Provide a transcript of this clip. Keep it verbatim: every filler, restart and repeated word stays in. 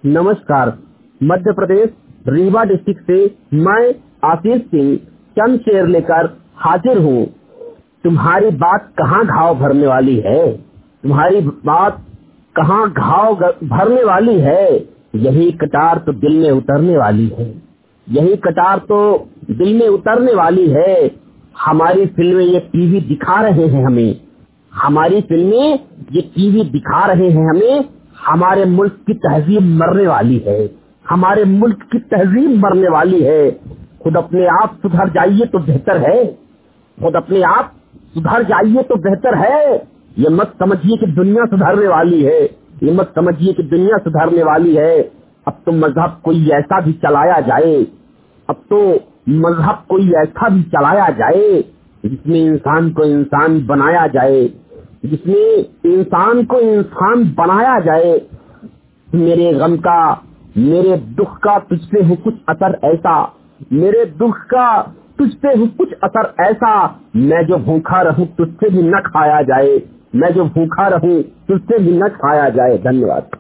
नमस्कार। मध्य प्रदेश रीवा डिस्ट्रिक्ट से मैं आशीष सिंह चंद शेर लेकर हाजिर हूँ। तुम्हारी बात कहाँ घाव भरने वाली है, तुम्हारी बात कहाँ घाव भरने वाली है। यही कटार तो दिल में उतरने वाली है, यही कटार तो दिल में उतरने वाली है। हमारी फिल्में ये टीवी दिखा रहे हैं हमें, हमारी फिल्में ये टीवी दिखा रहे हैं हमें। हमारे मुल्क की तहजीब मरने वाली है, हमारे मुल्क की तहजीब मरने वाली है। खुद अपने आप सुधर जाइए तो बेहतर है, खुद अपने आप सुधर जाइए तो बेहतर है। ये मत समझिए कि दुनिया सुधरने वाली है, ये मत समझिए कि दुनिया सुधरने वाली है। अब तो मजहब कोई ऐसा भी चलाया जाए, अब तो मजहब कोई ऐसा भी चलाया जाए जिसमें इंसान को इंसान बनाया जाए, जिसमें इंसान को इंसान बनाया जाए। मेरे गम का, मेरे दुख का तुझ पे हो कुछ असर ऐसा, मेरे दुख का तुझ पे हो कुछ असर ऐसा। मैं जो भूखा रहूं तुझसे भी न खाया जाए, मैं जो भूखा रहूं तुझसे भी न खाया जाए। धन्यवाद।